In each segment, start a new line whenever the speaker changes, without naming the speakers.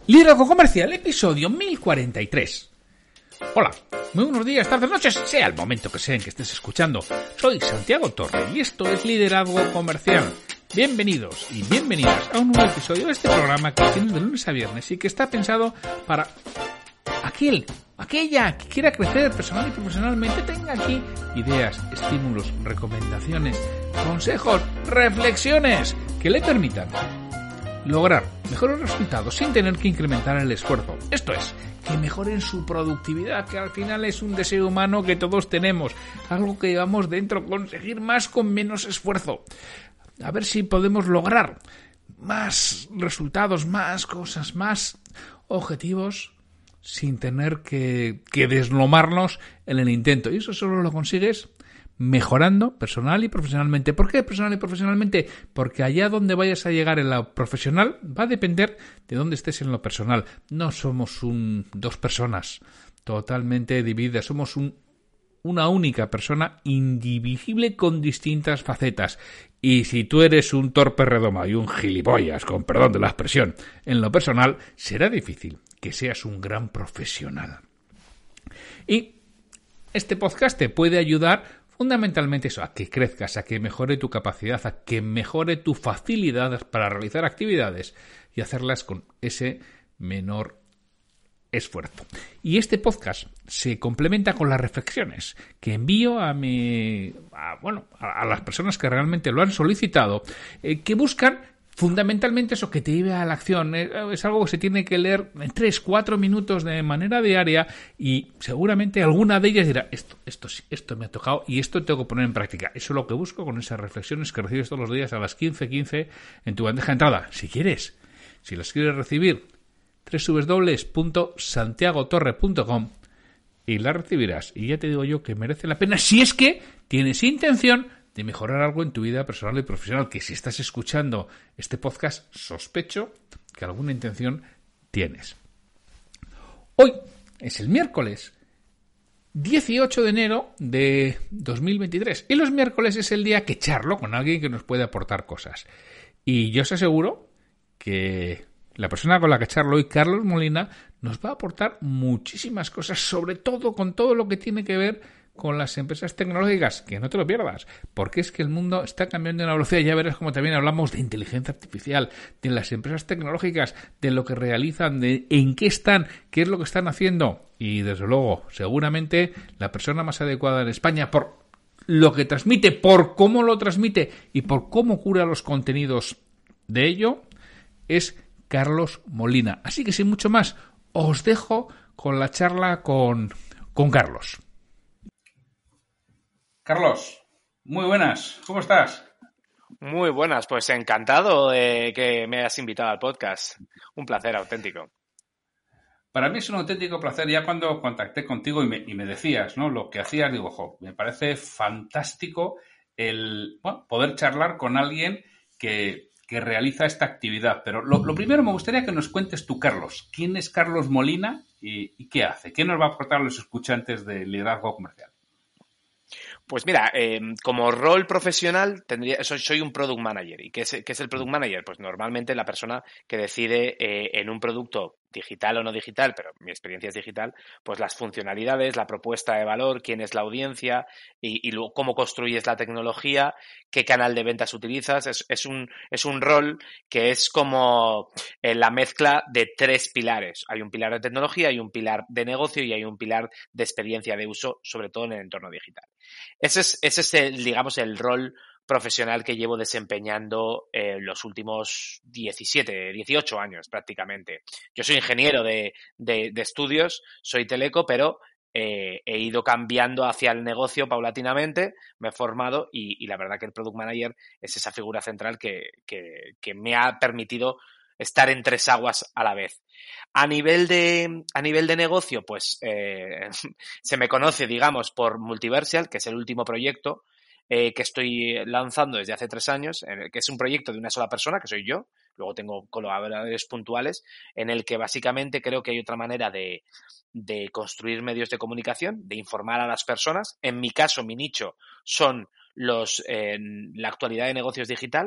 Liderazgo Comercial, episodio 1043. Hola, muy buenos días, tardes, noches, sea el momento que sea en que estés escuchando. Soy Santiago Torre y esto es Liderazgo Comercial. Bienvenidos y bienvenidas a un nuevo episodio de este programa que tienes de lunes a viernes y que está pensado para aquella que quiera crecer personal y profesionalmente, tenga aquí ideas, estímulos, recomendaciones, consejos, reflexiones que le permitan lograr mejores resultados sin tener que incrementar el esfuerzo. Esto es, que mejoren su productividad, que al final es un deseo humano que todos tenemos, algo que llevamos dentro, conseguir más con menos esfuerzo. A ver si podemos lograr más resultados, más cosas, más objetivos sin tener que deslomarnos en el intento. Y eso solo lo consigues mejorando personal y profesionalmente. ¿Por qué personal y profesionalmente? Porque allá donde vayas a llegar en lo profesional va a depender de dónde estés en lo personal. No somos dos personas totalmente divididas, somos una única persona indivisible con distintas facetas. Y si tú eres un torpe redoma y un gilipollas, con perdón de la expresión, en lo personal, será difícil que seas un gran profesional. Y este podcast te puede ayudar fundamentalmente eso, a que crezcas, a que mejore tu capacidad, a que mejore tu facilidad para realizar actividades y hacerlas con ese menor esfuerzo. Y este podcast se complementa con las reflexiones que envío a las personas que realmente lo han solicitado, que buscan fundamentalmente eso, que te lleve a la acción. Es algo que se tiene que leer en 3-4 minutos de manera diaria y seguramente alguna de ellas dirá esto me ha tocado y esto tengo que poner en práctica. Eso es lo que busco con esas reflexiones que recibes todos los días a las 15:15 en tu bandeja de entrada. Si las quieres recibir, www.santiagotorre.com y las recibirás. Y ya te digo yo que merece la pena si es que tienes intención de mejorar algo en tu vida personal y profesional, que si estás escuchando este podcast, sospecho que alguna intención tienes. Hoy es el miércoles 18 de enero de 2023 y los miércoles es el día que charlo con alguien que nos puede aportar cosas. Y yo os aseguro que la persona con la que charlo hoy, Carlos Molina, nos va a aportar muchísimas cosas, sobre todo con todo lo que tiene que ver con las empresas tecnológicas, que no te lo pierdas, porque es que el mundo está cambiando a una velocidad. Ya verás como también hablamos de inteligencia artificial, de las empresas tecnológicas, de lo que realizan, de en qué están, qué es lo que están haciendo. Y desde luego, seguramente la persona más adecuada en España por lo que transmite, por cómo lo transmite y por cómo cura los contenidos de ello, es Carlos Molina. Así que sin mucho más, os dejo con la charla con Carlos. Carlos, muy buenas, ¿cómo estás?
Muy buenas, pues encantado de que me hayas invitado al podcast. Un placer auténtico.
Para mí es un auténtico placer. Ya cuando contacté contigo y me decías, ¿no?, lo que hacías, digo, me parece fantástico el poder charlar con alguien que realiza esta actividad. Pero lo primero me gustaría que nos cuentes tú, Carlos. ¿Quién es Carlos Molina y qué hace? ¿Qué nos va a aportar a los escuchantes de Liderazgo Comercial?
Pues mira, como rol profesional soy un product manager. ¿Y qué es el product manager? Pues normalmente la persona que decide en un producto digital o no digital, pero mi experiencia es digital, pues las funcionalidades, la propuesta de valor, quién es la audiencia y luego cómo construyes la tecnología, qué canal de ventas utilizas. Es un rol que es como la mezcla de 3 pilares. Hay un pilar de tecnología, hay un pilar de negocio y hay un pilar de experiencia de uso, sobre todo en el entorno digital. Ese es el rol profesional que llevo desempeñando los últimos 18 años prácticamente. Yo soy ingeniero de estudios, soy teleco, pero he ido cambiando hacia el negocio paulatinamente, me he formado y la verdad que el Product Manager es esa figura central que me ha permitido estar en 3 aguas a la vez. A nivel de negocio, pues se me conoce, digamos, por Multiversial, que es el último proyecto que estoy lanzando desde hace 3 años, que es un proyecto de una sola persona, que soy yo. Luego tengo colaboradores puntuales, en el que básicamente creo que hay otra manera de construir medios de comunicación, de informar a las personas. En mi caso, mi nicho son la actualidad de negocios digitales,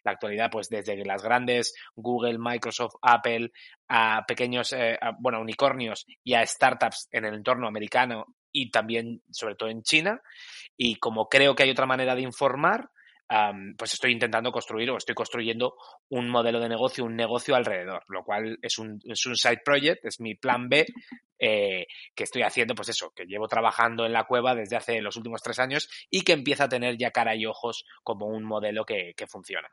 la actualidad, pues desde las grandes Google, Microsoft, Apple, a pequeños, unicornios y a startups en el entorno americano y también, sobre todo en China. Y como creo que hay otra manera de informar, pues estoy intentando construir o estoy construyendo un modelo de negocio, un negocio alrededor, lo cual es un side project, es mi plan B, que estoy haciendo, pues eso, que llevo trabajando en la cueva desde hace los últimos 3 años y que empieza a tener ya cara y ojos como un modelo que funciona.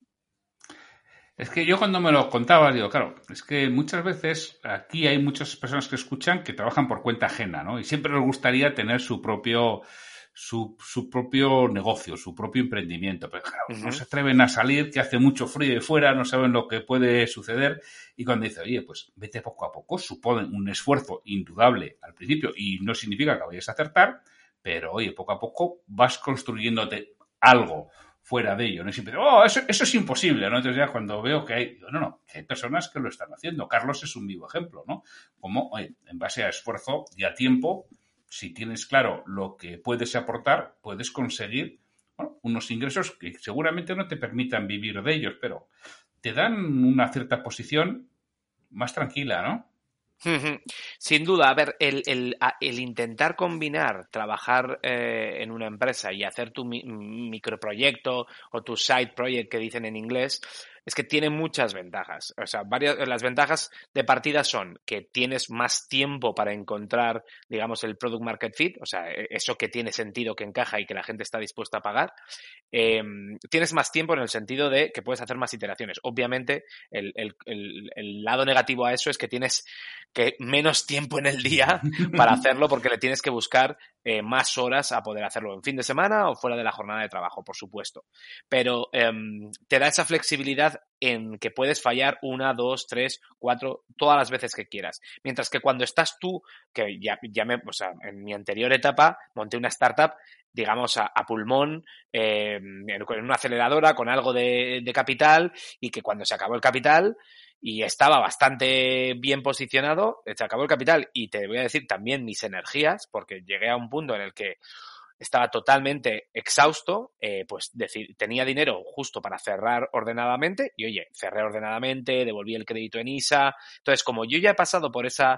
Es que yo cuando me lo contabas, digo, claro, es que muchas veces aquí hay muchas personas que escuchan que trabajan por cuenta ajena, ¿no? Y siempre les gustaría tener su propio negocio, su propio emprendimiento. Pero claro, no se atreven a salir, que hace mucho frío de fuera, no saben lo que puede suceder. Y cuando dice, oye, pues vete poco a poco, supone un esfuerzo indudable al principio y no significa que vayas a acertar, pero oye, poco a poco vas construyéndote algo fuera de ello, no es siempre, eso es imposible, ¿no? Entonces ya cuando veo que hay, que hay personas que lo están haciendo. Carlos es un vivo ejemplo, ¿no? Como, oye, en base a esfuerzo y a tiempo, si tienes claro lo que puedes aportar, puedes conseguir, bueno, unos ingresos que seguramente no te permitan vivir de ellos, pero te dan una cierta posición más tranquila, ¿no?
Sin duda, a ver, el intentar combinar trabajar en una empresa y hacer tu microproyecto o tu side project que dicen en inglés, es que tiene muchas ventajas. O sea, las ventajas de partida son que tienes más tiempo para encontrar, digamos, el product market fit, o sea, eso que tiene sentido, que encaja y que la gente está dispuesta a pagar. Tienes más tiempo en el sentido de que puedes hacer más iteraciones. Obviamente, el lado negativo a eso es que tienes que menos tiempo en el día para hacerlo porque le tienes que buscar más horas a poder hacerlo en fin de semana o fuera de la jornada de trabajo, por supuesto. Pero te da esa flexibilidad en que puedes fallar 1, 2, 3, 4, todas las veces que quieras. Mientras que cuando estás tú, que en mi anterior etapa monté una startup, digamos, a pulmón, en una aceleradora con algo de capital, y que cuando se acabó el capital y estaba bastante bien posicionado, se acabó el capital y te voy a decir también mis energías, porque llegué a un punto en el que estaba totalmente exhausto, pues tenía dinero justo para cerrar ordenadamente y, oye, cerré ordenadamente, devolví el crédito en ISA. Entonces, como yo ya he pasado por esa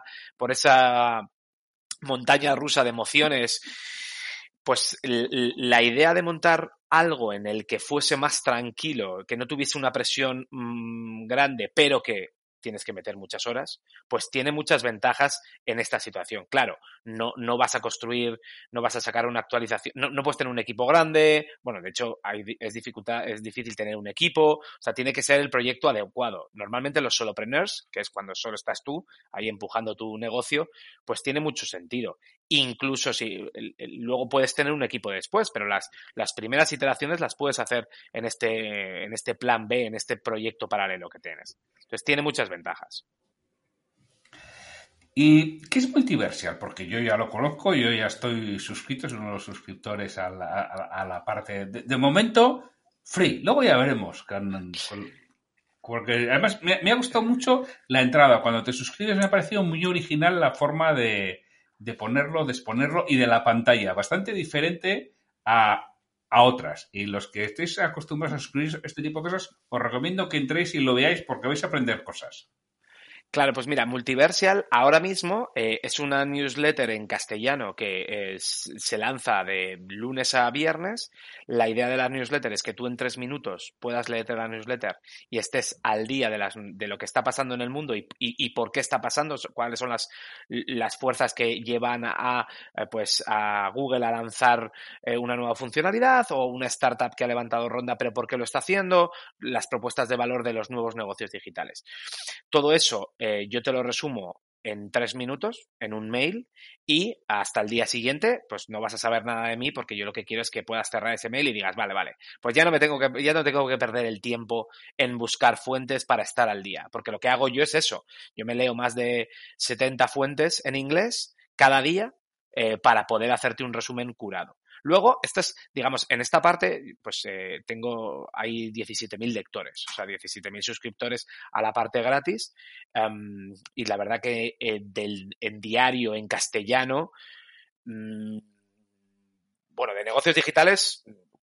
montaña rusa de emociones, pues la idea de montar algo en el que fuese más tranquilo, que no tuviese una presión grande, pero que tienes que meter muchas horas, pues tiene muchas ventajas en esta situación. Claro, no vas a construir, no vas a sacar una actualización, no puedes tener un equipo grande, bueno, de hecho es difícil tener un equipo, o sea, tiene que ser el proyecto adecuado. Normalmente los solopreneurs, que es cuando solo estás tú, ahí empujando tu negocio, pues tiene mucho sentido. Incluso si luego puedes tener un equipo después, pero las primeras iteraciones las puedes hacer en este plan B, en este proyecto paralelo que tienes. Entonces tiene muchas ventajas.
¿Y qué es Multiversial? Porque yo ya lo conozco, yo ya estoy suscrito, soy uno de los suscriptores a la parte de momento free. Luego ya veremos. Porque además me ha gustado mucho la entrada. Cuando te suscribes me ha parecido muy original la forma de ponerlo, de exponerlo y de la pantalla. Bastante diferente a otras. Y los que estéis acostumbrados a suscribir este tipo de cosas, os recomiendo que entréis y lo veáis porque vais a aprender cosas.
Claro, pues mira, Multiversial ahora mismo es una newsletter en castellano que se lanza de lunes a viernes. La idea de la newsletter es que tú en 3 minutos puedas leerte la newsletter y estés al día de lo que está pasando en el mundo y por qué está pasando, cuáles son las fuerzas que llevan a Google a lanzar una nueva funcionalidad, o una startup que ha levantado ronda, pero por qué lo está haciendo, las propuestas de valor de los nuevos negocios digitales. Todo eso yo te lo resumo en 3 minutos, en un mail, y hasta el día siguiente, pues no vas a saber nada de mí, porque yo lo que quiero es que puedas cerrar ese mail y digas, vale, pues ya no tengo que perder el tiempo en buscar fuentes para estar al día, porque lo que hago yo es eso. Yo me leo más de 70 fuentes en inglés cada día para poder hacerte un resumen curado. Luego, digamos, en esta parte, pues hay 17.000 lectores, o sea, 17.000 suscriptores a la parte gratis. Y la verdad que en diario, en castellano, de negocios digitales,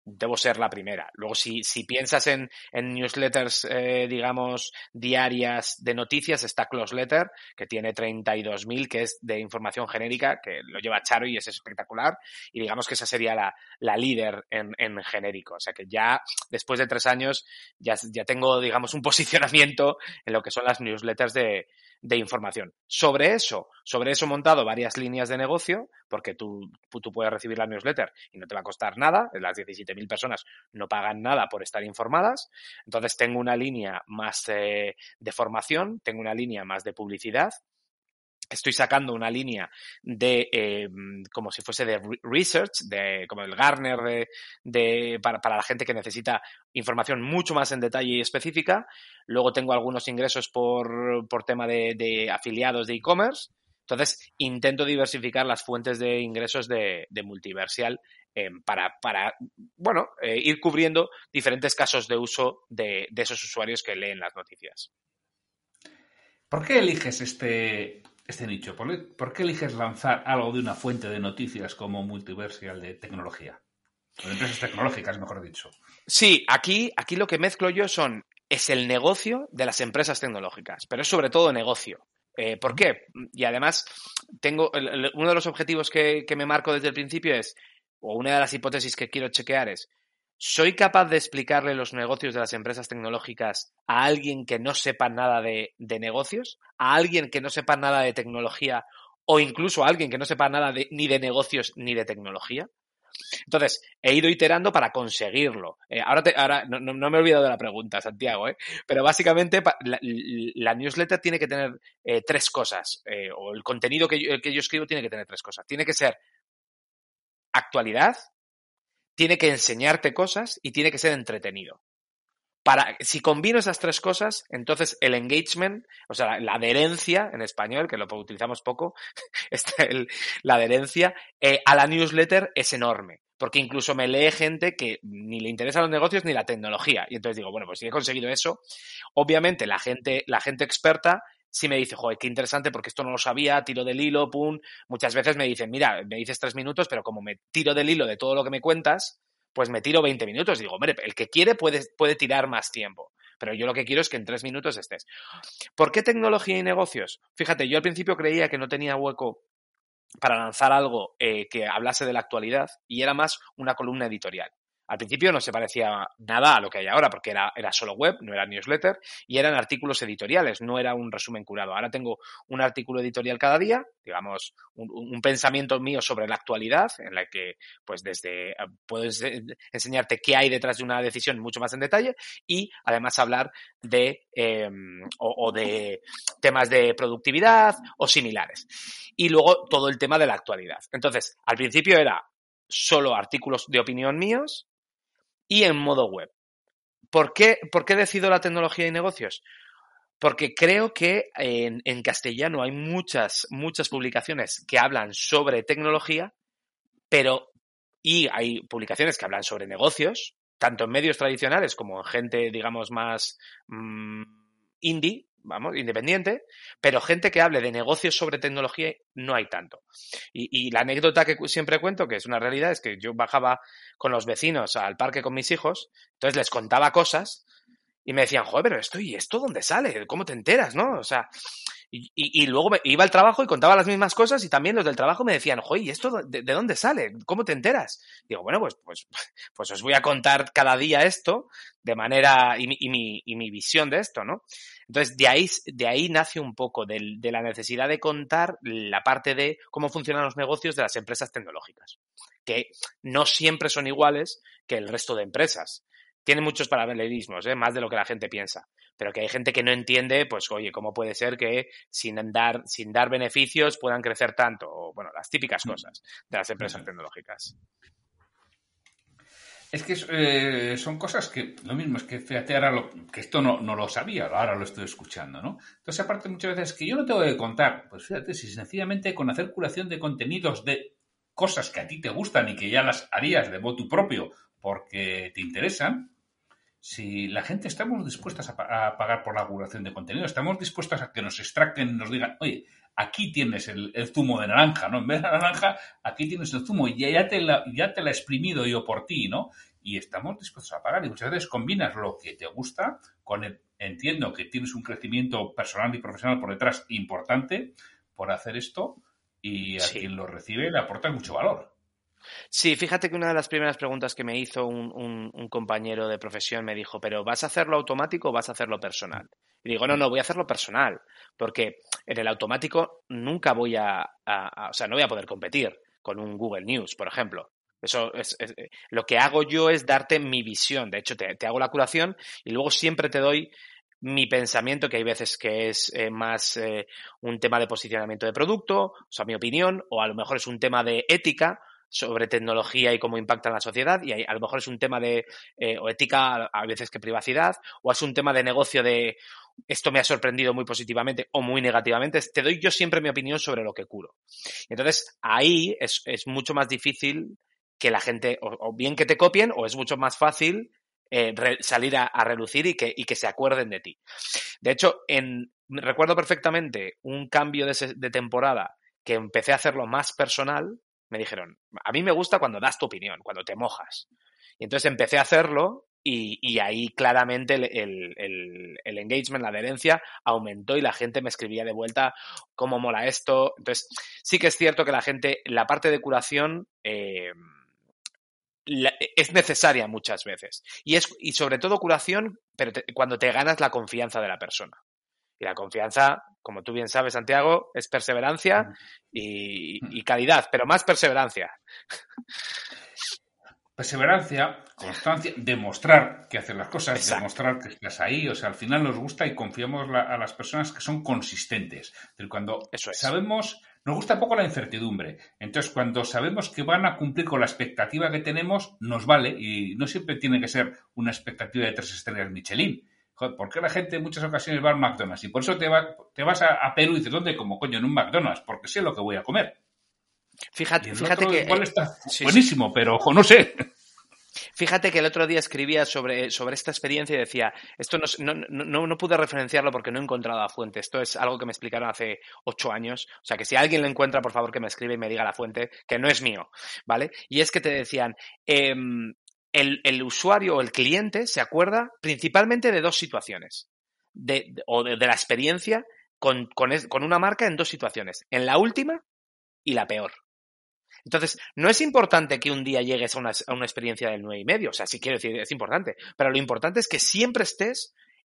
debo ser la primera. Luego, si piensas en newsletters, digamos, diarias de noticias, está Closeletter, que tiene 32.000, que es de información genérica, que lo lleva Charo y es espectacular. Y digamos que esa sería la líder en genérico. O sea que ya, después de 3 años, ya tengo, digamos, un posicionamiento en lo que son las newsletters de información. Sobre eso montado varias líneas de negocio, porque tú puedes recibir la newsletter y no te va a costar nada. Las 17.000 personas no pagan nada por estar informadas. Entonces tengo una línea más de formación, tengo una línea más de publicidad. Estoy sacando una línea de como si fuese de research, como el Gartner para la gente que necesita información mucho más en detalle y específica. Luego tengo algunos ingresos por tema de afiliados de e-commerce. Entonces, intento diversificar las fuentes de ingresos de Multiversial para ir cubriendo diferentes casos de uso de esos usuarios que leen las noticias.
¿Por qué eliges este nicho? ¿Por qué eliges lanzar algo de una fuente de noticias como Multiversial de tecnología? O de empresas tecnológicas, mejor dicho.
Sí, aquí lo que mezclo yo es el negocio de las empresas tecnológicas, pero es sobre todo negocio. ¿Por qué? Y además, tengo uno de los objetivos que me marco desde el principio o una de las hipótesis que quiero chequear es, ¿soy capaz de explicarle los negocios de las empresas tecnológicas a alguien que no sepa nada de negocios? ¿A alguien que no sepa nada de tecnología? ¿O incluso a alguien que no sepa nada ni de negocios ni de tecnología? Entonces, he ido iterando para conseguirlo. Ahora no me he olvidado de la pregunta, Santiago, pero básicamente la newsletter tiene que tener 3 cosas, o el contenido que yo escribo tiene que tener 3 cosas. Tiene que ser actualidad, tiene que enseñarte cosas y tiene que ser entretenido. Si combino esas 3 cosas, entonces el engagement, o sea, la adherencia en español, que lo utilizamos poco, la adherencia a la newsletter es enorme. Porque incluso me lee gente que ni le interesan los negocios ni la tecnología. Y entonces digo, bueno, pues si he conseguido eso, obviamente la gente experta sí me dice, joder, qué interesante porque esto no lo sabía, tiro del hilo, pum. Muchas veces me dicen, mira, me dices 3 minutos, pero como me tiro del hilo de todo lo que me cuentas, pues me tiro 20 minutos. Digo, hombre, el que quiere puede tirar más tiempo. Pero yo lo que quiero es que en 3 minutos estés. ¿Por qué tecnología y negocios? Fíjate, yo al principio creía que no tenía hueco para lanzar algo que hablase de la actualidad y era más una columna editorial. Al principio no se parecía nada a lo que hay ahora porque era solo web, no era newsletter y eran artículos editoriales, no era un resumen curado. Ahora tengo un artículo editorial cada día, digamos, un pensamiento mío sobre la actualidad en la que pues puedo enseñarte qué hay detrás de una decisión mucho más en detalle y además hablar de temas de productividad o similares. Y luego todo el tema de la actualidad. Entonces, al principio era solo artículos de opinión míos y en modo web. ¿Por qué decido la tecnología y negocios? Porque creo que en castellano hay muchas publicaciones que hablan sobre tecnología, y hay publicaciones que hablan sobre negocios, tanto en medios tradicionales como en gente, digamos, más indie, independiente, pero gente que hable de negocios sobre tecnología no hay tanto. Y la anécdota que siempre cuento, que es una realidad, es que yo bajaba con los vecinos al parque con mis hijos, entonces les contaba cosas y me decían, joder, pero ¿esto dónde sale? ¿Cómo te enteras, no? O sea, y luego iba al trabajo y contaba las mismas cosas y también los del trabajo me decían, joder, ¿y esto de dónde sale? ¿Cómo te enteras? Digo, bueno, pues os voy a contar cada día esto de manera y mi visión de esto, ¿no? Entonces, de ahí nace un poco de la necesidad de contar la parte de cómo funcionan los negocios de las empresas tecnológicas, que no siempre son iguales que el resto de empresas. Tienen muchos paralelismos, más de lo que la gente piensa, pero que hay gente que no entiende, pues, oye, ¿cómo puede ser que sin dar beneficios puedan crecer tanto? O, bueno, las típicas cosas de las empresas tecnológicas.
Es que son cosas que, lo mismo, es que fíjate ahora que esto no lo sabía, ahora lo estoy escuchando, ¿no? Entonces, aparte muchas veces que yo no tengo que contar, pues fíjate, si sencillamente con hacer curación de contenidos de cosas que a ti te gustan y que ya las harías de motu propio porque te interesan, si la gente estamos dispuestas a pagar por la curación de contenido, estamos dispuestas a que nos extracten y nos digan, oye, aquí tienes el zumo de naranja, ¿no? En vez de la naranja, aquí tienes el zumo y ya te la he exprimido yo por ti, ¿no? y estamos dispuestos a pagar. Y muchas veces combinas lo que te gusta con el, entiendo que tienes un crecimiento personal y profesional por detrás importante por hacer esto y a
Sí.
quien lo recibe le aporta mucho valor.
Sí, fíjate que una de las primeras preguntas que me hizo un compañero de profesión me dijo, ¿pero vas a hacerlo automático o vas a hacerlo personal? Y digo, no, voy a hacerlo personal, porque en el automático nunca voy o sea, no voy a poder competir con un Google News, por ejemplo. Eso lo que hago yo es darte mi visión. De hecho, te hago la curación y luego siempre te doy mi pensamiento, que hay veces que es más un tema de posicionamiento de producto, o sea, mi opinión, o a lo mejor es un tema de ética sobre tecnología y cómo impacta en la sociedad, y a lo mejor es un tema de o ética, a veces que privacidad, o es un tema de negocio de esto me ha sorprendido muy positivamente o muy negativamente. Te doy yo siempre mi opinión sobre lo que curo. Entonces, ahí es mucho más difícil que la gente, o bien que te copien, o es mucho más fácil salir a relucir y que se acuerden de ti. De hecho, recuerdo perfectamente un cambio de temporada que empecé a hacerlo más personal. Me dijeron, a mí me gusta cuando das tu opinión, cuando te mojas. Y entonces empecé a hacerlo y ahí claramente el engagement, la adherencia aumentó y la gente me escribía de vuelta cómo mola esto. Entonces sí que es cierto que la gente, la parte de curación es necesaria muchas veces. Y sobre todo curación, pero cuando te ganas la confianza de la persona. Y la confianza, como tú bien sabes, Santiago, es perseverancia y calidad, pero más perseverancia.
Perseverancia, constancia, demostrar que haces las cosas,
Exacto.
demostrar que estás ahí. O sea, al final nos gusta y confiamos a las personas que son consistentes. Pero cuando
Eso es.
sabemos, nos gusta poco la incertidumbre. Entonces, cuando sabemos que van a cumplir con la expectativa que tenemos, nos vale. Y no siempre tiene que ser una expectativa de 3 estrellas Michelin. Joder, ¿por qué la gente en muchas ocasiones va al McDonald's? Y por eso te vas a Perú y dices, ¿dónde como coño? En un McDonald's, porque sé lo que voy a comer. Y en el
Fíjate
otro
que
igual está
sí,
buenísimo, pero ojo, no sé.
Fíjate que el otro día escribía sobre esta experiencia y decía, esto no pude referenciarlo porque no he encontrado la fuente. Esto es algo que me explicaron hace 8 años. O sea, que si alguien lo encuentra, por favor, que me escriba y me diga la fuente, que no es mío, ¿vale? Y es que te decían, el usuario o el cliente se acuerda principalmente de 2 situaciones, de la experiencia con una marca en 2 situaciones, en la última y la peor. Entonces, no es importante que un día llegues a una experiencia del 9,5, o sea, sí quiero decir, es importante, pero lo importante es que siempre estés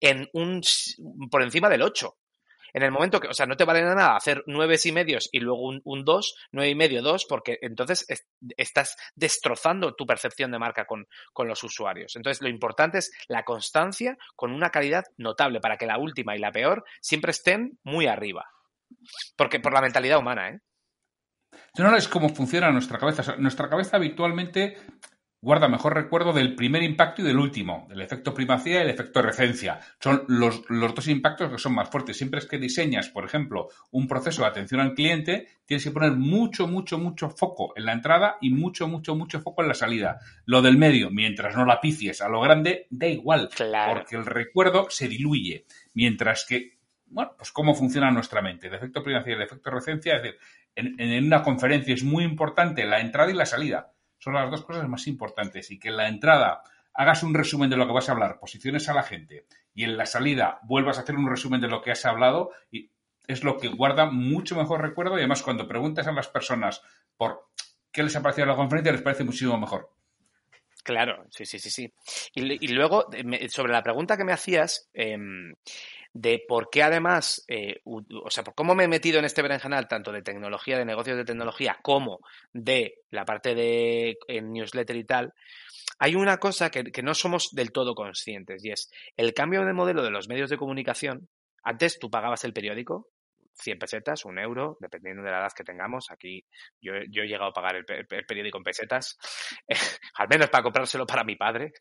por encima del 8. En el momento que, o sea, no te vale nada hacer 9,5 y luego un 2, 9,5, 2, porque entonces estás destrozando tu percepción de marca con los usuarios. Entonces, lo importante es la constancia con una calidad notable para que la última y la peor siempre estén muy arriba. Porque por la mentalidad humana, ¿eh?
No es cómo funciona nuestra cabeza. O sea, nuestra cabeza habitualmente guarda mejor recuerdo del primer impacto y del último, del efecto primacía y el efecto recencia. Son los 2 impactos que son más fuertes. Siempre es que diseñas, por ejemplo, un proceso de atención al cliente, tienes que poner mucho foco en la entrada y mucho foco en la salida. Lo del medio, mientras no la pifies a lo grande, da igual,
Claro.
porque el recuerdo se diluye. Mientras que, bueno, pues cómo funciona nuestra mente. El efecto primacía y el efecto recencia, es decir, en una conferencia es muy importante la entrada y la salida. Son las 2 cosas más importantes. Y que en la entrada hagas un resumen de lo que vas a hablar, posiciones a la gente, y en la salida vuelvas a hacer un resumen de lo que has hablado, y es lo que guarda mucho mejor recuerdo. Y además, cuando preguntas a las personas por qué les ha parecido la conferencia, les parece muchísimo mejor.
Claro, sí. Y luego, sobre la pregunta que me hacías, de por qué además, o sea, por cómo me he metido en este berenjenal, tanto de tecnología, de negocios de tecnología, como de la parte de newsletter y tal, hay una cosa que no somos del todo conscientes, y es el cambio de modelo de los medios de comunicación. Antes tú pagabas el periódico, 100 pesetas, 1 euro, dependiendo de la edad que tengamos. Aquí yo he llegado a pagar el periódico en pesetas, al menos para comprárselo para mi padre.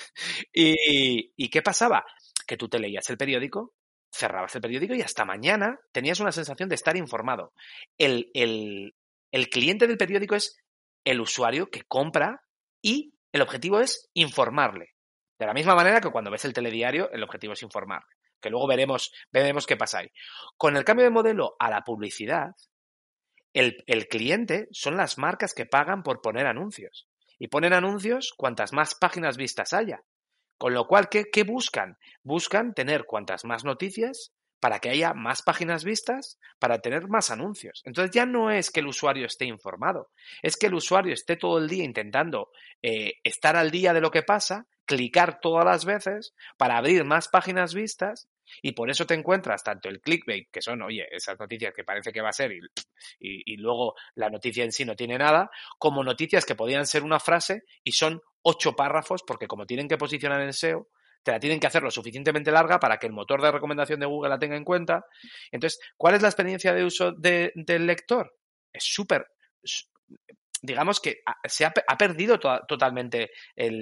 ¿Y qué pasaba? Que tú te leías el periódico, cerrabas el periódico y hasta mañana tenías una sensación de estar informado. El cliente del periódico es el usuario que compra y el objetivo es informarle. De la misma manera que cuando ves el telediario, el objetivo es informarle. Que luego veremos qué pasa ahí. Con el cambio de modelo a la publicidad, el cliente son las marcas que pagan por poner anuncios. y ponen anuncios cuantas más páginas vistas haya. Con lo cual, ¿qué buscan? Buscan tener cuantas más noticias para que haya más páginas vistas, para tener más anuncios. Entonces ya no es que el usuario esté informado, es que el usuario esté todo el día intentando estar al día de lo que pasa, clicar todas las veces para abrir más páginas vistas, y por eso te encuentras tanto el clickbait, que son, oye, esas noticias que parece que va a ser y luego la noticia en sí no tiene nada, como noticias que podían ser una frase y son 8 párrafos, porque como tienen que posicionar en SEO, te la tienen que hacer lo suficientemente larga para que el motor de recomendación de Google la tenga en cuenta. Entonces, ¿cuál es la experiencia de uso del lector? Es súper... Digamos que ha perdido totalmente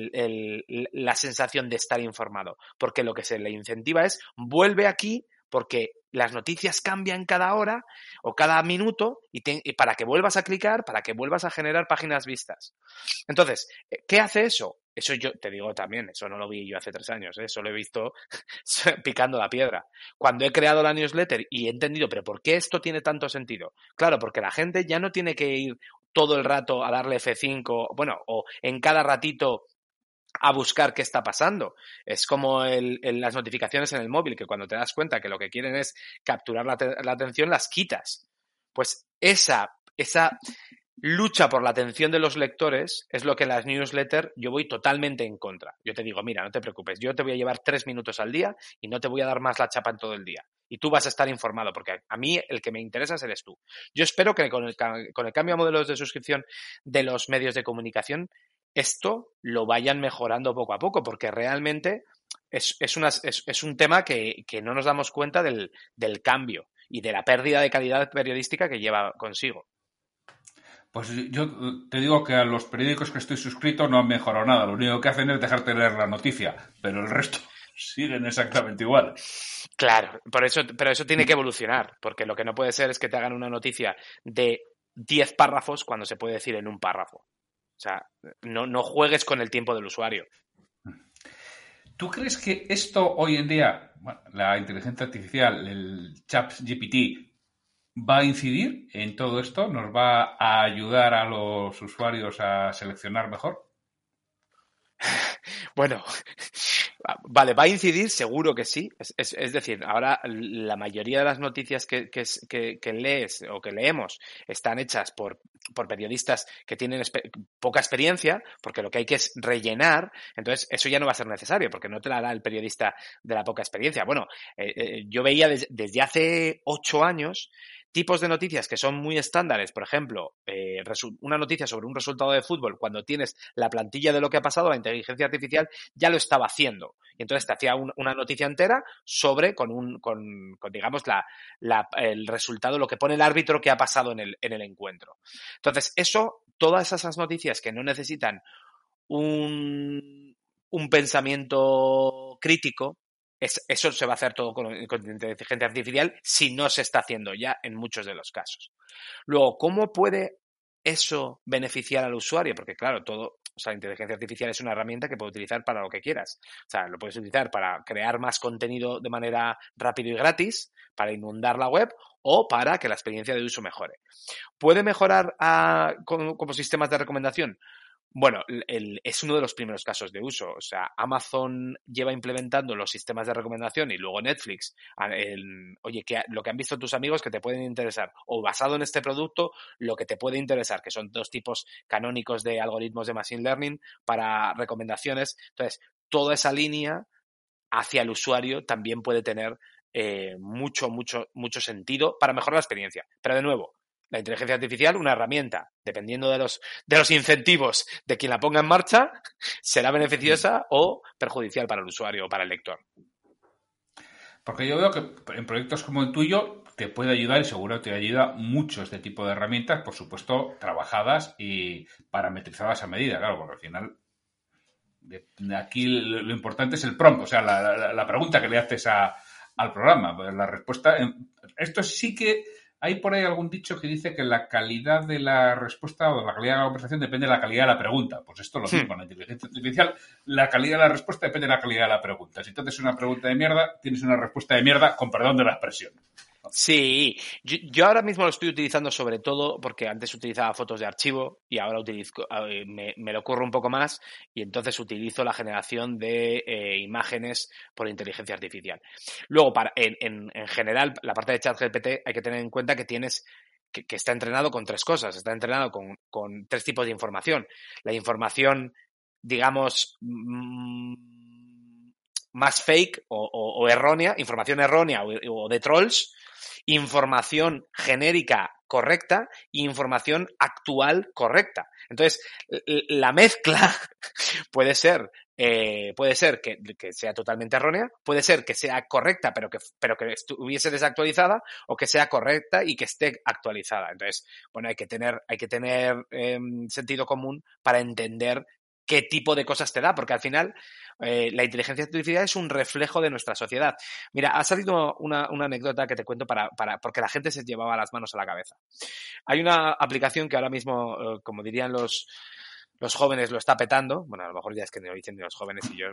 la sensación de estar informado, porque lo que se le incentiva es vuelve aquí porque las noticias cambian cada hora o cada minuto y para que vuelvas a clicar, para que vuelvas a generar páginas vistas. Entonces, ¿qué hace eso? Eso yo te digo también, eso no lo vi yo hace 3 años, eso lo he visto picando la piedra. Cuando he creado la newsletter y he entendido, pero ¿por qué esto tiene tanto sentido? Claro, porque la gente ya no tiene que ir todo el rato a darle F5, bueno, o en cada ratito a buscar qué está pasando. Es como las notificaciones en el móvil, que cuando te das cuenta que lo que quieren es capturar la atención, las quitas. Pues esa lucha por la atención de los lectores es lo que en las newsletters yo voy totalmente en contra. Yo te digo, mira, no te preocupes, yo te voy a llevar 3 minutos al día y no te voy a dar más la chapa en todo el día. Y tú vas a estar informado, porque a mí el que me interesa eres tú. Yo espero que con el cambio a modelos de suscripción de los medios de comunicación, esto lo vayan mejorando poco a poco, porque realmente es un tema que no nos damos cuenta del cambio y de la pérdida de calidad periodística que lleva consigo.
Pues yo te digo que a los periódicos que estoy suscrito no han mejorado nada. Lo único que hacen es dejarte leer la noticia, pero el resto siguen exactamente igual.
Claro, pero eso tiene que evolucionar, porque lo que no puede ser es que te hagan una noticia de 10 párrafos cuando se puede decir en un párrafo. O sea, no juegues con el tiempo del usuario.
¿Tú crees que esto hoy en día, bueno, la inteligencia artificial, el ChatGPT, va a incidir en todo esto? ¿Nos va a ayudar a los usuarios a seleccionar mejor?
Bueno, vale, ¿va a incidir? Seguro que sí. Es decir, ahora la mayoría de las noticias que lees o que leemos están hechas por periodistas que tienen poca experiencia, porque lo que hay que es rellenar. Entonces eso ya no va a ser necesario, porque no te la da el periodista de la poca experiencia. Bueno, yo veía desde hace 8 años tipos de noticias que son muy estándares. Por ejemplo, una noticia sobre un resultado de fútbol, cuando tienes la plantilla de lo que ha pasado, la inteligencia artificial ya lo estaba haciendo. Y entonces te hacía una noticia entera sobre, con digamos, el resultado, lo que pone el árbitro que ha pasado en el encuentro. Entonces, todas esas noticias que no necesitan un pensamiento crítico, eso se va a hacer todo con inteligencia artificial si no se está haciendo ya en muchos de los casos. Luego, ¿cómo puede eso beneficiar al usuario? Porque claro, la inteligencia artificial es una herramienta que puedes utilizar para lo que quieras. O sea, lo puedes utilizar para crear más contenido de manera rápida y gratis, para inundar la web o para que la experiencia de uso mejore. ¿Puede mejorar como sistemas de recomendación? Bueno, es uno de los primeros casos de uso. O sea, Amazon lleva implementando los sistemas de recomendación y luego Netflix, oye, lo que han visto tus amigos que te pueden interesar, o basado en este producto, lo que te puede interesar, que son 2 tipos canónicos de algoritmos de Machine Learning para recomendaciones. Entonces, toda esa línea hacia el usuario también puede tener mucho sentido para mejorar la experiencia. Pero de nuevo, la inteligencia artificial, una herramienta, dependiendo de los incentivos de quien la ponga en marcha, será beneficiosa o perjudicial para el usuario o para el lector.
Porque yo veo que en proyectos como el tuyo te puede ayudar y seguro te ayuda mucho este tipo de herramientas, por supuesto, trabajadas y parametrizadas a medida, claro, porque al final aquí lo importante es el prompt, o sea, la pregunta que le haces al programa, pues la respuesta. Esto sí que hay por ahí algún dicho que dice que la calidad de la respuesta o la calidad de la conversación depende de la calidad de la pregunta. Pues esto lo mismo con la inteligencia artificial. La calidad de la respuesta depende de la calidad de la pregunta. Si tú haces una pregunta de mierda, tienes una respuesta de mierda, con perdón de la expresión.
Sí, yo ahora mismo lo estoy utilizando sobre todo porque antes utilizaba fotos de archivo y ahora me lo curro un poco más y entonces utilizo la generación de imágenes por inteligencia artificial. Luego, en general, la parte de ChatGPT hay que tener en cuenta que que está entrenado con tres cosas. Está entrenado con tres tipos de información. La información, digamos, más fake o errónea, información errónea o de trolls, información genérica correcta e información actual correcta. Entonces, la mezcla puede ser que sea totalmente errónea, puede ser que sea correcta pero que estuviese desactualizada, o que sea correcta y que esté actualizada. Entonces, bueno, hay que tener sentido común para entender qué tipo de cosas te da, porque al final la inteligencia artificial es un reflejo de nuestra sociedad. Mira, ha salido una anécdota que te cuento porque la gente se llevaba las manos a la cabeza. Hay una aplicación que ahora mismo, como dirían los jóvenes, lo está petando. Bueno, a lo mejor ya es que no lo dicen ni los jóvenes y yo...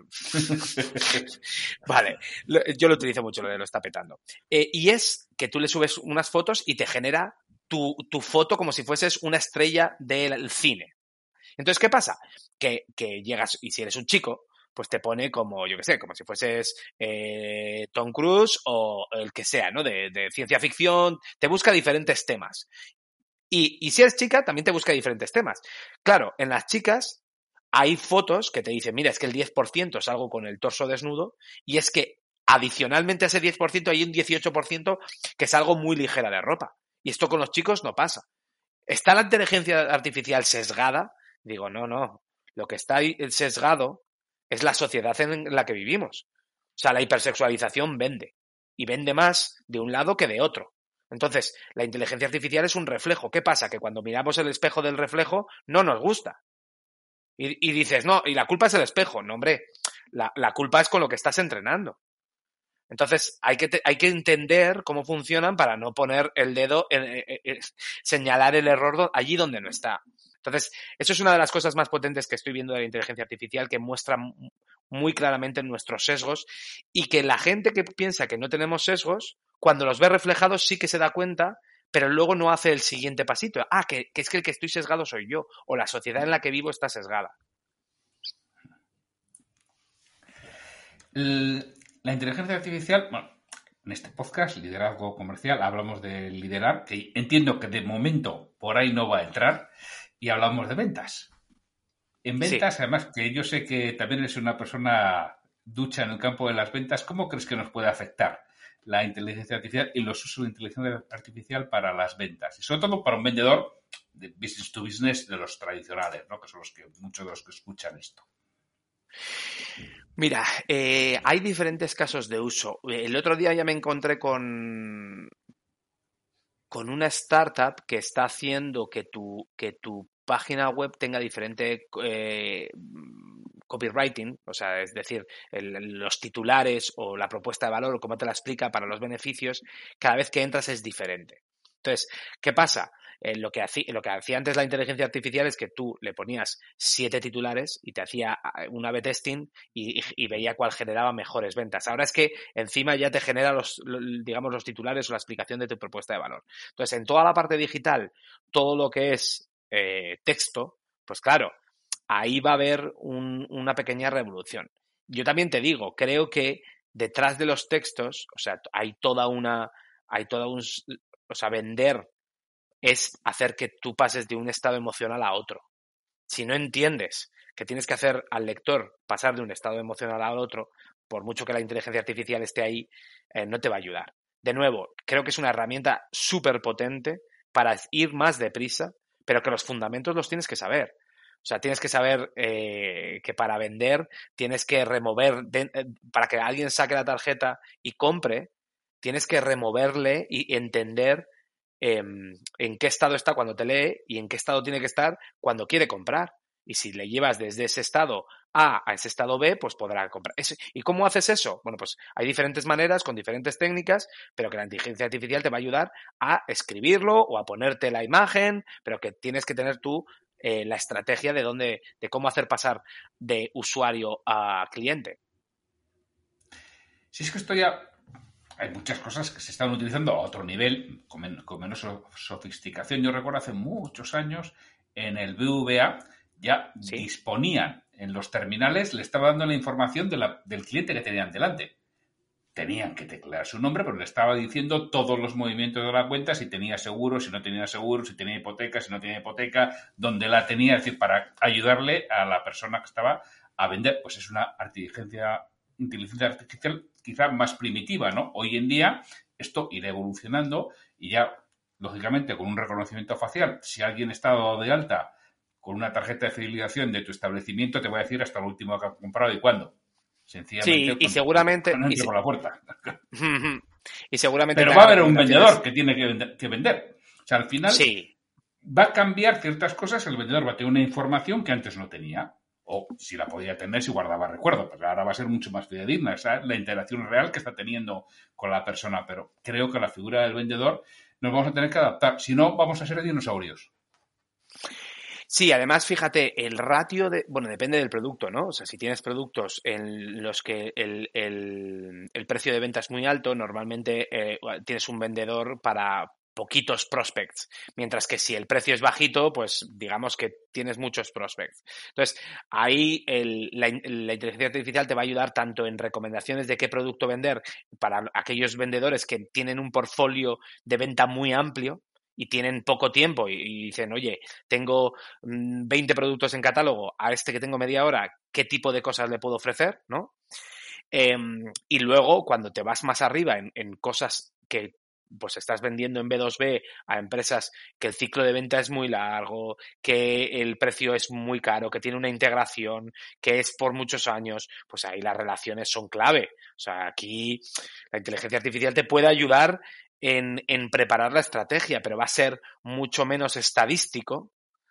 Vale, yo lo utilizo mucho, lo de lo está petando. Y es que tú le subes unas fotos y te genera tu foto como si fueses una estrella del cine. Entonces, ¿qué pasa? Que llegas, y si eres un chico, pues te pone como, yo qué sé, como si fueses Tom Cruise o el que sea, ¿no? De ciencia ficción, te busca diferentes temas. Y si eres chica, también te busca diferentes temas. Claro, en las chicas hay fotos que te dicen, mira, es que el 10% es algo con el torso desnudo, y es que adicionalmente a ese 10% hay un 18% que es algo muy ligera de ropa. Y esto con los chicos no pasa. ¿Está la inteligencia artificial sesgada? Digo, no. Lo que está sesgado es la sociedad en la que vivimos. O sea, la hipersexualización vende. Y vende más de un lado que de otro. Entonces, la inteligencia artificial es un reflejo. ¿Qué pasa? Que cuando miramos el espejo del reflejo no nos gusta. Y dices, no, y la culpa es el espejo. No, hombre, la culpa es con lo que estás entrenando. Entonces, hay que entender cómo funcionan para no poner el dedo, señalar el error allí donde no está. Entonces, eso es una de las cosas más potentes que estoy viendo de la inteligencia artificial, que muestra muy claramente nuestros sesgos, y que la gente que piensa que no tenemos sesgos, cuando los ve reflejados sí que se da cuenta, pero luego no hace el siguiente pasito. Que es que el que estoy sesgado soy yo, o la sociedad en la que vivo está sesgada.
La inteligencia artificial, bueno, en este podcast, Liderazgo Comercial, hablamos de liderar, que entiendo que de momento por ahí no va a entrar, y hablamos de ventas. En ventas, sí. Además, que yo sé que también eres una persona ducha en el campo de las ventas, ¿cómo crees que nos puede afectar la inteligencia artificial y los usos de inteligencia artificial para las ventas? Y sobre todo para un vendedor de business to business de los tradicionales, ¿no? Que son muchos de los que escuchan esto.
Mira, hay diferentes casos de uso. El otro día ya me encontré con una startup que está haciendo que tu página web tenga diferente copywriting, o sea, es decir, los titulares o la propuesta de valor o cómo te la explica para los beneficios, cada vez que entras es diferente. Entonces, ¿qué pasa? Lo que hacía antes la inteligencia artificial es que tú le ponías 7 titulares y te hacía un A/B testing y veía cuál generaba mejores ventas. Ahora es que encima ya te genera los titulares o la explicación de tu propuesta de valor. Entonces, en toda la parte digital, todo lo que es texto, pues claro, ahí va a haber una pequeña revolución. Yo también te digo, creo que detrás de los textos, o sea, vender es hacer que tú pases de un estado emocional a otro. Si no entiendes que tienes que hacer al lector pasar de un estado emocional al otro, por mucho que la inteligencia artificial esté ahí, no te va a ayudar. De nuevo, creo que es una herramienta súper potente para ir más deprisa, pero que los fundamentos los tienes que saber. O sea, tienes que saber que para vender tienes que remover, para que alguien saque la tarjeta y compre, tienes que removerle y entender en qué estado está cuando te lee y en qué estado tiene que estar cuando quiere comprar. Y si le llevas desde ese estado A a ese estado B, pues podrá comprar. ¿Y cómo haces eso? Bueno, pues hay diferentes maneras, con diferentes técnicas, pero que la inteligencia artificial te va a ayudar a escribirlo o a ponerte la imagen, pero que tienes que tener tú la estrategia de cómo hacer pasar de usuario a cliente.
Si es que esto ya hay muchas cosas que se están utilizando a otro nivel, con menos sofisticación. Yo recuerdo hace muchos años en el BVA ya
¿Sí?
disponían en los terminales, le estaba dando la información del cliente que tenían delante. Tenían que teclear su nombre, pero le estaba diciendo todos los movimientos de la cuenta, si tenía seguro, si no tenía seguro, si tenía hipoteca, si no tenía hipoteca, dónde la tenía, es decir, para ayudarle a la persona que estaba a vender. Pues es una inteligencia artificial quizá más primitiva, ¿no? Hoy en día esto irá evolucionando y ya, lógicamente, con un reconocimiento facial, si alguien está dado de alta con una tarjeta de fidelización de tu establecimiento, te voy a decir hasta lo último que ha comprado y cuándo. Sencillamente
Sí, y seguramente...
cuando entre por la puerta.
Y seguramente
Pero
te
va a
haga
haber un
recomendaciones.
vendedor que tiene que vender. O sea, al final
Sí,
va a cambiar ciertas cosas, el vendedor va a tener una información que antes no tenía. O si la podía tener si guardaba recuerdo, pero ahora va a ser mucho más fidedigna. Esa es la interacción real que está teniendo con la persona. Pero creo que la figura del vendedor nos vamos a tener que adaptar. Si no, vamos a ser dinosaurios.
sí, además, fíjate, el ratio de... Bueno, depende del producto, ¿no? O sea, si tienes productos en los que el precio de venta es muy alto, normalmente tienes un vendedor para poquitos prospects, mientras que si el precio es bajito, pues digamos que tienes muchos prospects. Entonces, ahí la inteligencia artificial te va a ayudar tanto en recomendaciones de qué producto vender para aquellos vendedores que tienen un portfolio de venta muy amplio y tienen poco tiempo y dicen, oye, tengo 20 productos en catálogo, a este que tengo media hora, ¿qué tipo de cosas le puedo ofrecer? ¿No? Y luego, cuando te vas más arriba en cosas que pues estás vendiendo en B2B a empresas que el ciclo de venta es muy largo, que el precio es muy caro, que tiene una integración, que es por muchos años, pues ahí las relaciones son clave. O sea, aquí la inteligencia artificial te puede ayudar en preparar la estrategia, pero va a ser mucho menos estadístico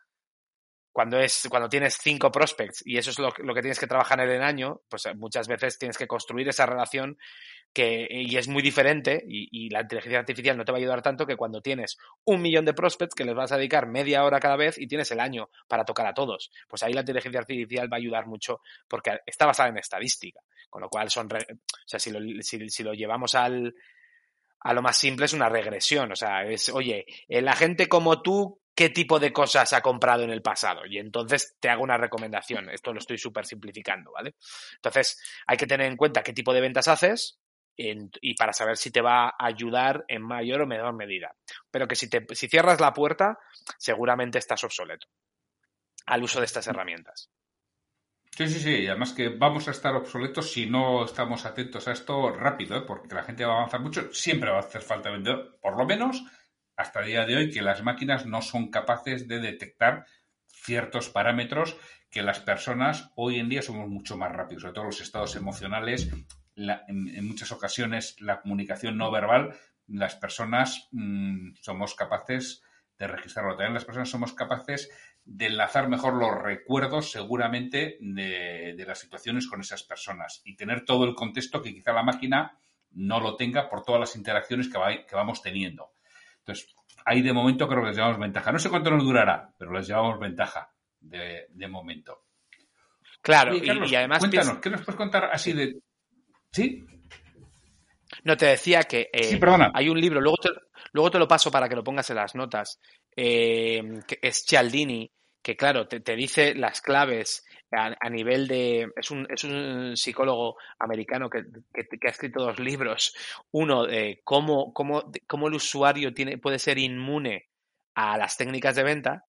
cuando tienes 5 prospects y eso es lo que tienes que trabajar en el año, pues muchas veces tienes que construir esa relación y es muy diferente y la inteligencia artificial no te va a ayudar tanto que cuando tienes 1 millón de prospects que les vas a dedicar media hora cada vez y tienes el año para tocar a todos. Pues ahí la inteligencia artificial va a ayudar mucho porque está basada en estadística, con lo cual o sea, si lo llevamos a lo más simple es una regresión, o sea, es, oye, la gente como tú, ¿qué tipo de cosas ha comprado en el pasado? Y entonces te hago una recomendación, esto lo estoy súper simplificando, ¿vale? Entonces hay que tener en cuenta qué tipo de ventas haces y para saber si te va a ayudar en mayor o menor medida. Pero que si cierras la puerta, seguramente estás obsoleto al uso de estas herramientas.
Sí, sí, sí. Y además que vamos a estar obsoletos si no estamos atentos a esto rápido, ¿eh? Porque la gente va a avanzar mucho. Siempre va a hacer falta vendedor, por lo menos hasta el día de hoy, que las máquinas no son capaces de detectar ciertos parámetros que las personas hoy en día somos mucho más rápidos, sobre todo los estados emocionales. En muchas ocasiones la comunicación no verbal, las personas somos capaces de registrarlo. También las personas somos capaces de enlazar mejor los recuerdos seguramente de las situaciones con esas personas y tener todo el contexto que quizá la máquina no lo tenga por todas las interacciones que vamos teniendo. Entonces, ahí de momento creo que les llevamos ventaja. No sé cuánto nos durará, pero les llevamos ventaja de momento.
Claro,
Oye, Carlos,
y además
cuéntanos, ¿qué nos puedes contar así
sí.
de...? ¿Sí?
No, te decía que
Sí, perdona.
hay un libro, luego te lo paso para que lo pongas en las notas, que es Cialdini, que claro, te dice las claves a nivel de... Es un psicólogo americano que ha escrito 2 libros. Uno de cómo el usuario puede ser inmune a las técnicas de venta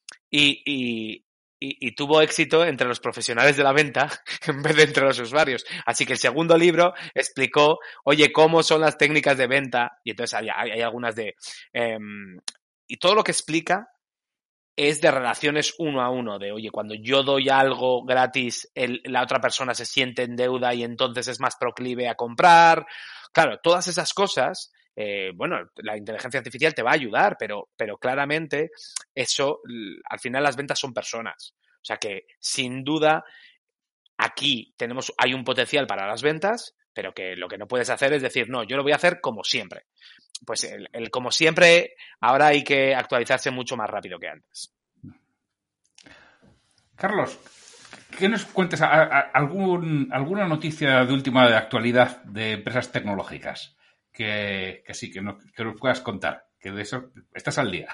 y tuvo éxito entre los profesionales de la venta en vez de entre los usuarios. Así que el segundo libro explicó, oye, cómo son las técnicas de venta, y entonces hay algunas de... y todo lo que explica es de relaciones uno a uno, de, oye, cuando yo doy algo gratis, la otra persona se siente en deuda y entonces es más proclive a comprar. Claro, todas esas cosas... bueno, la inteligencia artificial te va a ayudar, pero claramente eso, al final las ventas son personas. O sea que, sin duda, aquí hay un potencial para las ventas, pero que lo que no puedes hacer es decir, no, yo lo voy a hacer como siempre. Pues el como siempre, ahora hay que actualizarse mucho más rápido que antes.
Carlos, ¿qué nos cuentas? ¿Alguna noticia de última de actualidad de empresas tecnológicas que sí, que nos puedas contar, que de eso estás al día.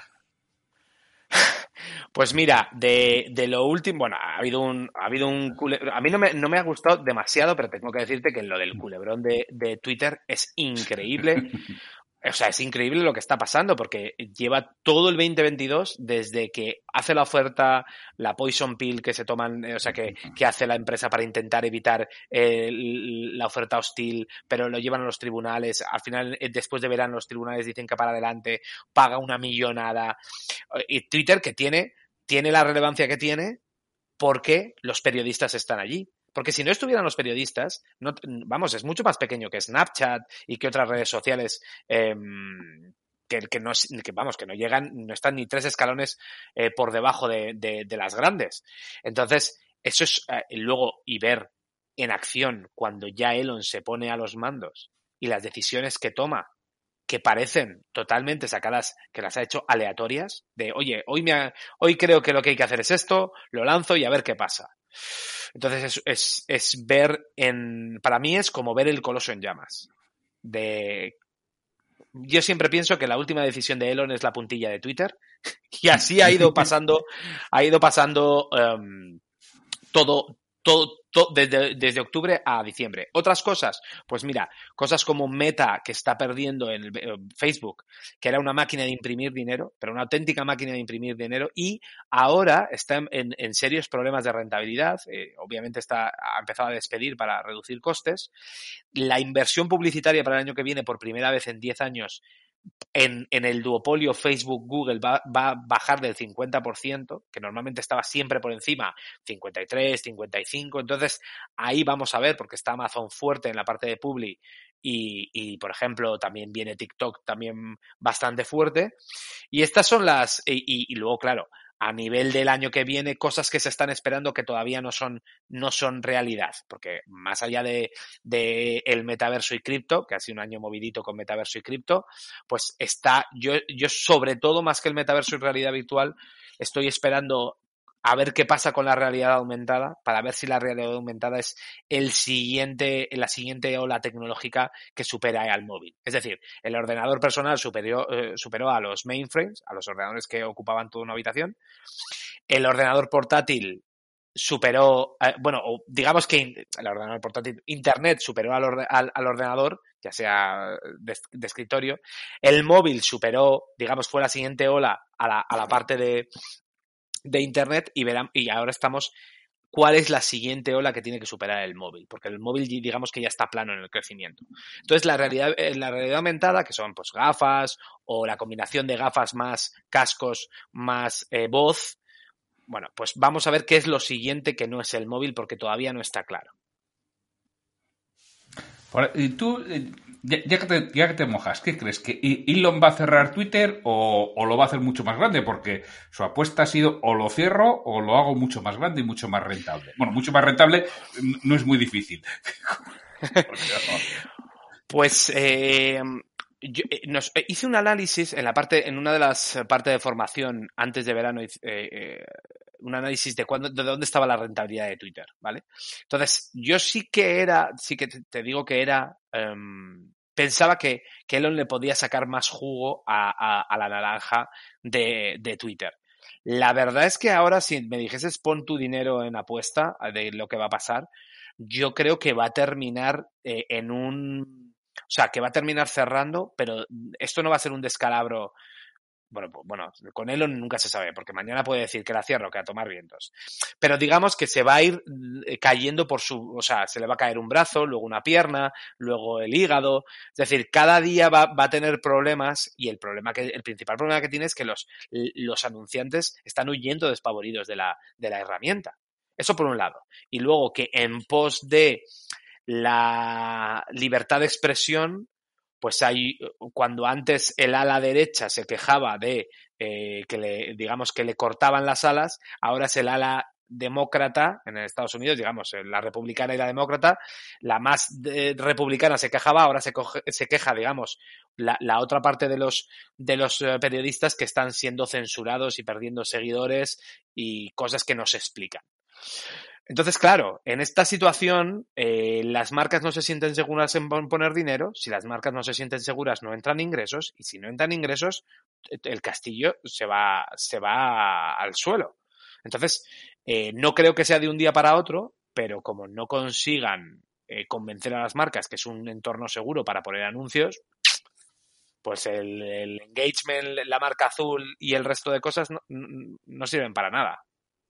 Pues mira, de lo último, bueno, ha habido un a mí no me ha gustado demasiado, pero tengo que decirte que lo del culebrón de Twitter es increíble. O sea, es increíble lo que está pasando porque lleva todo el 2022 desde que hace la oferta, la poison pill que se toman, o sea, que hace la empresa para intentar evitar la oferta hostil, pero lo llevan a los tribunales. Al final, después de verano, los tribunales dicen que para adelante paga una millonada. Y Twitter, que tiene la relevancia que tiene porque los periodistas están allí. Porque si no estuvieran los periodistas, no, vamos, es mucho más pequeño que Snapchat y que otras redes sociales que no llegan, no están ni 3 escalones por debajo de las grandes. Entonces, eso es luego y ver en acción cuando ya Elon se pone a los mandos y las decisiones que toma, que parecen totalmente sacadas, que las ha hecho aleatorias, de oye, hoy creo que lo que hay que hacer es esto, lo lanzo y a ver qué pasa. Entonces es ver para mí es como ver el coloso en llamas. Yo siempre pienso que la última decisión de Elon es la puntilla de Twitter y así ha ido pasando todo desde octubre a diciembre. Otras cosas, pues mira, cosas como Meta, que está perdiendo en Facebook, que era una máquina de imprimir dinero, pero una auténtica máquina de imprimir dinero, y ahora está en serios problemas de rentabilidad. Obviamente ha empezado a despedir para reducir costes. La inversión publicitaria para el año que viene, por primera vez en 10 años, en el duopolio Facebook-Google va a bajar del 50%, que normalmente estaba siempre por encima, 53, 55. Entonces, ahí vamos a ver, porque está Amazon fuerte en la parte de Publi y por ejemplo, también viene TikTok también bastante fuerte. Y estas son y luego, claro, a nivel del año que viene, cosas que se están esperando que todavía no son realidad, porque más allá de el metaverso y cripto, que ha sido un año movidito con metaverso y cripto, pues yo sobre todo, más que el metaverso y realidad virtual, estoy esperando a ver qué pasa con la realidad aumentada, para ver si la realidad aumentada es la siguiente ola tecnológica que supera al móvil. Es decir, el ordenador personal superó a los mainframes, a los ordenadores que ocupaban toda una habitación. El ordenador portátil superó, digamos que el ordenador portátil, Internet superó al ordenador, ya sea de escritorio. El móvil superó, digamos, fue la siguiente ola a la parte de Internet, y ahora estamos cuál es la siguiente ola que tiene que superar el móvil, porque el móvil digamos que ya está plano en el crecimiento. Entonces la realidad aumentada, que son pues gafas o la combinación de gafas más cascos más voz, bueno, pues vamos a ver qué es lo siguiente que no es el móvil, porque todavía no está claro.
Y tú, ya que te mojas, ¿qué crees? ¿Que Elon va a cerrar Twitter o lo va a hacer mucho más grande? Porque su apuesta ha sido o lo cierro o lo hago mucho más grande y mucho más rentable. Bueno, mucho más rentable no es muy difícil.
Pues hice un análisis en una de las partes de formación antes de verano, un análisis de dónde estaba la rentabilidad de Twitter, ¿vale? Entonces, yo sí que te digo que pensaba que Elon le podía sacar más jugo a la naranja de Twitter. La verdad es que ahora, si me dijeses pon tu dinero en apuesta de lo que va a pasar, yo creo que va a terminar que va a terminar cerrando, pero esto no va a ser un descalabro. Bueno, con Elon nunca se sabe, porque mañana puede decir que la cierro, que a tomar vientos. Pero digamos que se va a ir cayendo se le va a caer un brazo, luego una pierna, luego el hígado. Es decir, cada día va a tener problemas, y el principal problema que tiene es que los anunciantes están huyendo despavoridos de la herramienta. Eso por un lado. Y luego que en pos de la libertad de expresión, pues cuando antes el ala derecha se quejaba de que le cortaban las alas, ahora es el ala demócrata en Estados Unidos, digamos, la republicana y la demócrata, la más republicana se quejaba, ahora se queja, digamos, la otra parte de los periodistas que están siendo censurados y perdiendo seguidores y cosas que no se explican. Entonces, claro, en esta situación las marcas no se sienten seguras en poner dinero. Si las marcas no se sienten seguras, no entran ingresos. Y si no entran ingresos, el castillo se va al suelo. Entonces, no creo que sea de un día para otro, pero como no consigan convencer a las marcas que es un entorno seguro para poner anuncios, pues el engagement, la marca azul y el resto de cosas no sirven para nada.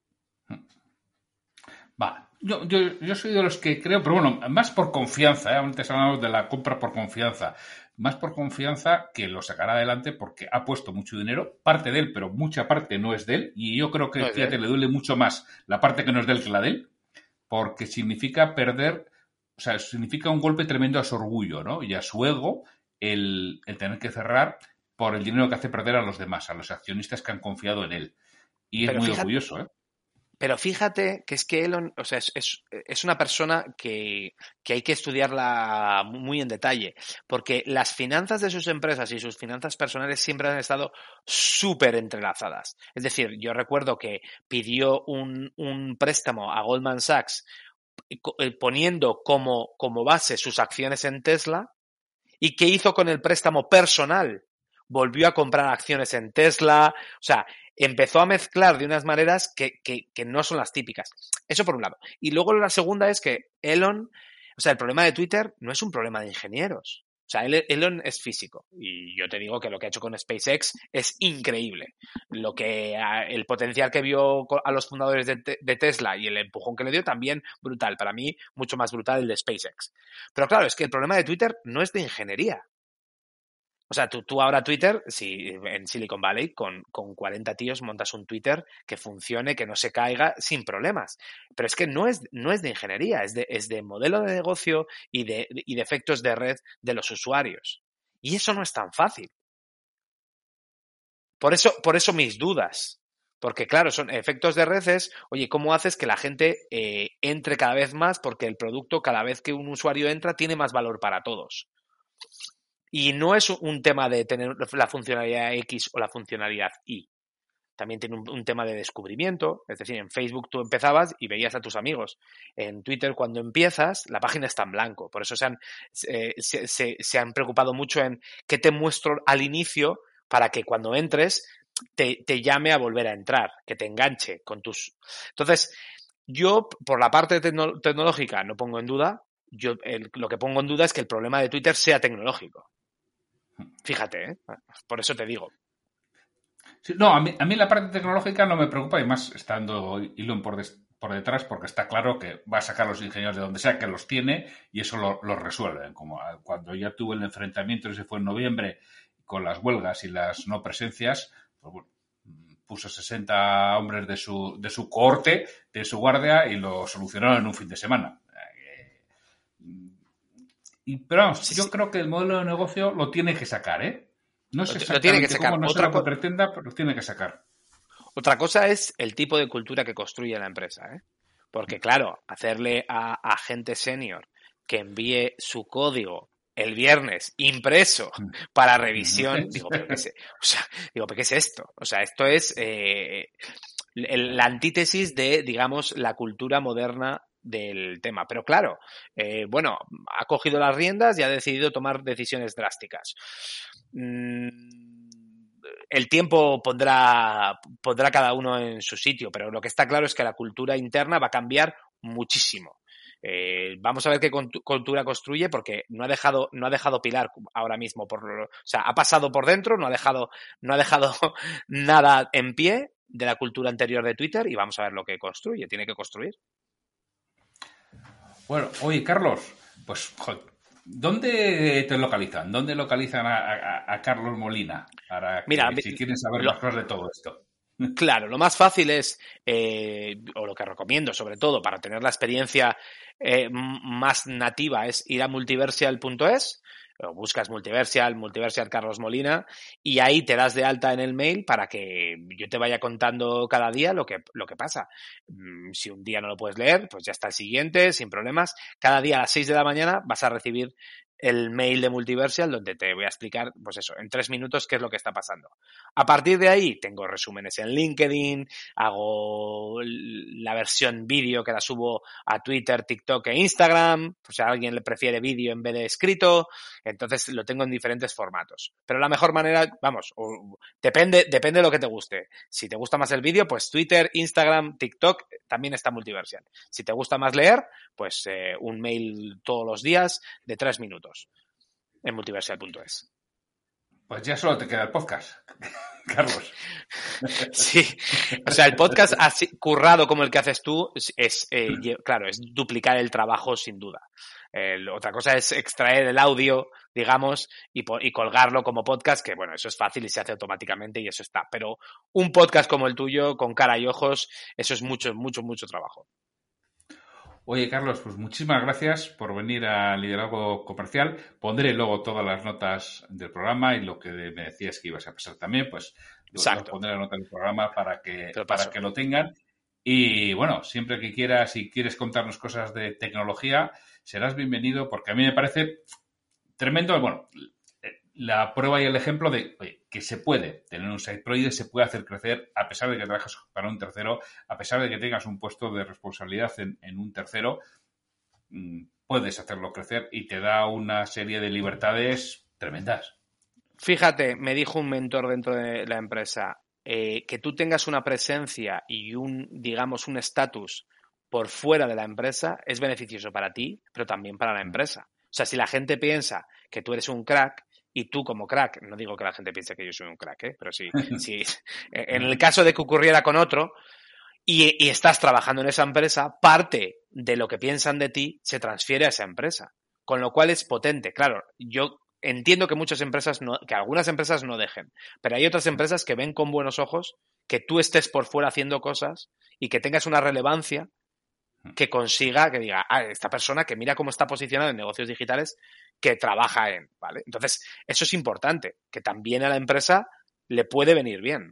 Vale. Yo soy de los que creo, pero bueno, más por confianza, antes hablamos de la compra por confianza, más por confianza que lo sacará adelante porque ha puesto mucho dinero, parte de él, pero mucha parte no es de él, y yo creo que,
No es de
fíjate,
él.
le duele mucho más la parte que no es de él que la de él, porque significa perder, o sea, significa un golpe tremendo a su orgullo, ¿no? Y a su ego el tener que cerrar por el dinero que hace perder a los demás, a los accionistas que han confiado en él. Y es
Pero
muy
fíjate,
orgulloso, ¿eh?
Pero fíjate que es que Elon, o sea, es una persona que hay que estudiarla muy en detalle, porque las finanzas de sus empresas y sus finanzas personales siempre han estado súper entrelazadas. Es decir, yo recuerdo que pidió un préstamo a Goldman Sachs poniendo como base sus acciones en Tesla. ¿Y qué hizo con el préstamo personal? Volvió a comprar acciones en Tesla. O sea, empezó a mezclar de unas maneras que no son las típicas. Eso por un lado. Y luego la segunda es que Elon, o sea, el problema de Twitter no es un problema de ingenieros. O sea, Elon es físico. Y yo te digo que lo que ha hecho con SpaceX es increíble. El potencial que vio a los fundadores de Tesla y el empujón que le dio también brutal. Para mí, mucho más brutal el de SpaceX. Pero claro, es que el problema de Twitter no es de ingeniería. O sea, tú ahora Twitter, si en Silicon Valley, con 40 tíos montas un Twitter que funcione, que no se caiga, sin problemas. Pero es que no es de ingeniería, es de modelo de negocio y de efectos de red de los usuarios. Y eso no es tan fácil. Por eso mis dudas. Porque claro, son efectos de red oye, ¿cómo haces que la gente entre cada vez más? Porque el producto, cada vez que un usuario entra, tiene más valor para todos. Y no es un tema de tener la funcionalidad X o la funcionalidad Y. También tiene un tema de descubrimiento. Es decir, en Facebook tú empezabas y veías a tus amigos. En Twitter, cuando empiezas, la página está en blanco. Por eso se han preocupado mucho en qué te muestro al inicio para que cuando entres te llame a volver a entrar, que te enganche con tus... Entonces, yo, por la parte tecnológica, no pongo en duda. Lo que pongo en duda es que el problema de Twitter sea tecnológico. Fíjate, ¿eh? Por eso te digo.
Sí, no, a mí la parte tecnológica no me preocupa, y más estando Elon por detrás, porque está claro que va a sacar los ingenieros de donde sea, que los tiene, y eso lo resuelven. Como cuando ya tuvo el enfrentamiento, ese fue en noviembre, con las huelgas y las no presencias, pues bueno, puso 60 hombres de su cohorte, de su guardia, y lo solucionaron en un fin de semana. Pero vamos,
Sí,
yo
sí.
creo que el modelo de negocio lo tiene que sacar, ¿eh? No sé
Lo tiene que
exactamente
sacar.
cómo, no sé lo que pretenda, pero lo tiene que sacar.
Otra cosa es el tipo de cultura que construye la empresa, ¿eh? Porque, claro, hacerle a gente senior que envíe su código el viernes impreso para revisión, digo, pero ¿qué es? O sea, digo, ¿pero qué es esto? O sea, esto es la antítesis de, digamos, la cultura moderna del tema. Pero claro, bueno, ha cogido las riendas y ha decidido tomar decisiones drásticas. El tiempo pondrá cada uno en su sitio, pero lo que está claro es que la cultura interna va a cambiar muchísimo. Vamos a ver qué cultura construye, porque no ha dejado pilar ahora mismo. O sea, ha pasado por dentro, no ha dejado nada en pie de la cultura anterior de Twitter, y vamos a ver lo que construye. Tiene que construir.
Bueno, oye, Carlos, pues, joder, ¿dónde te localizan? ¿Dónde localizan a Carlos Molina? Para que,
Mira,
si quieren saber más cosas de todo esto.
claro, lo más fácil es, o lo que recomiendo sobre todo para tener la experiencia más nativa, es ir a multiversial.es, o buscas Multiversial Carlos Molina, y ahí te das de alta en el mail para que yo te vaya contando cada día lo que pasa. Si un día no lo puedes leer, pues ya está el siguiente, sin problemas. Cada día a las 6 de la mañana vas a recibir el mail de Multiversial, donde te voy a explicar, pues eso, en 3 minutos qué es lo que está pasando. A partir de ahí tengo resúmenes en LinkedIn, hago la versión vídeo que la subo a Twitter, TikTok e Instagram, pues si a alguien le prefiere vídeo en vez de escrito, entonces lo tengo en diferentes formatos. Pero la mejor manera, vamos, depende de lo que te guste. Si te gusta más el vídeo, pues Twitter, Instagram, TikTok, también está Multiversial. Si te gusta más leer, pues un mail todos los días de 3 minutos en multiversial.es.
Pues ya solo te queda el podcast, Carlos.
Sí, o sea, el podcast así, currado como el que haces tú claro, es duplicar el trabajo sin duda. Otra cosa es extraer el audio, digamos, y colgarlo como podcast, que bueno, eso es fácil y se hace automáticamente y eso está. Pero un podcast como el tuyo, con cara y ojos, eso es mucho, mucho, mucho trabajo.
Oye, Carlos, pues muchísimas gracias por venir a Liderazgo Comercial. Pondré luego todas las notas del programa y lo que me decías que ibas a pasar también, pues
Exacto.
pondré la nota del programa para que lo tengan. Y bueno, siempre que quieras, si quieres contarnos cosas de tecnología, serás bienvenido porque a mí me parece tremendo, bueno, la prueba y el ejemplo de que se puede tener un side project, se puede hacer crecer a pesar de que trabajas para un tercero, a pesar de que tengas un puesto de responsabilidad en un tercero, puedes hacerlo crecer y te da una serie de libertades tremendas.
Fíjate, me dijo un mentor dentro de la empresa, que tú tengas una presencia y digamos, un estatus por fuera de la empresa es beneficioso para ti, pero también para la empresa. O sea, si la gente piensa que tú eres un crack y tú como crack, no digo que la gente piense que yo soy un crack, pero sí, en el caso de que ocurriera con otro y estás trabajando en esa empresa, parte de lo que piensan de ti se transfiere a esa empresa, con lo cual es potente. Claro, yo entiendo que muchas empresas que algunas empresas no dejen, pero hay otras empresas que ven con buenos ojos que tú estés por fuera haciendo cosas y que tengas una relevancia que consiga, que diga, esta persona que mira cómo está posicionada en negocios digitales, que trabaja ¿vale? Entonces, eso es importante, que también a la empresa le puede venir bien.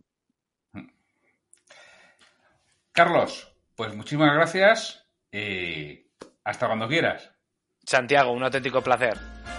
Carlos, pues muchísimas gracias y hasta cuando quieras.
Santiago, un auténtico placer.